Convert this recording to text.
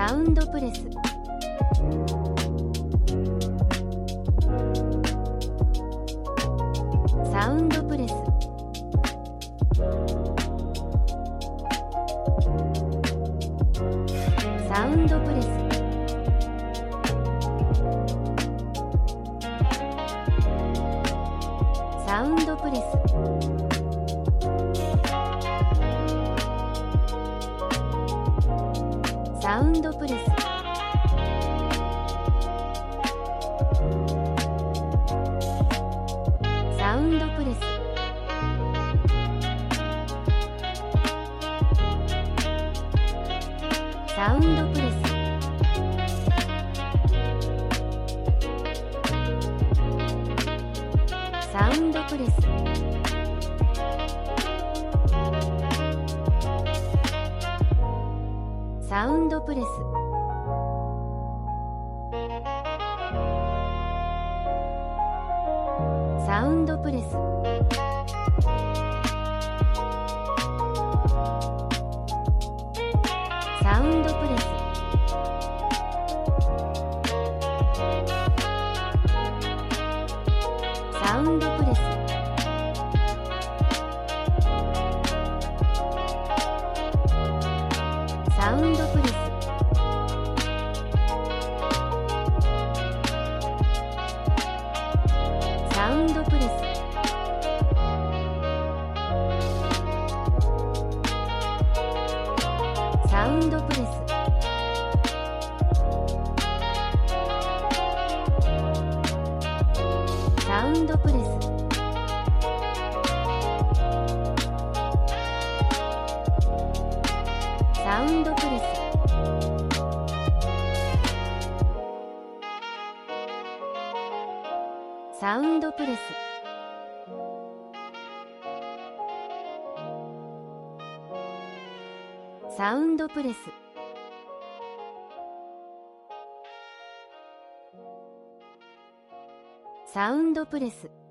サウンドプレス、サウンドプレス、サウンドプレス、サウンドプレス、サウンドプレス、サウンドプレス、サウンドプレス、サウンドプレス、サウンドプレス、サウンドプレス、サウンドプレス、サウンドプレス、サウンドプレス、サウンドプレス、サウンドプレス、サウンドプレス、サウンドプレス、サウンドプレス、サウンドプレス、サウンドプレス。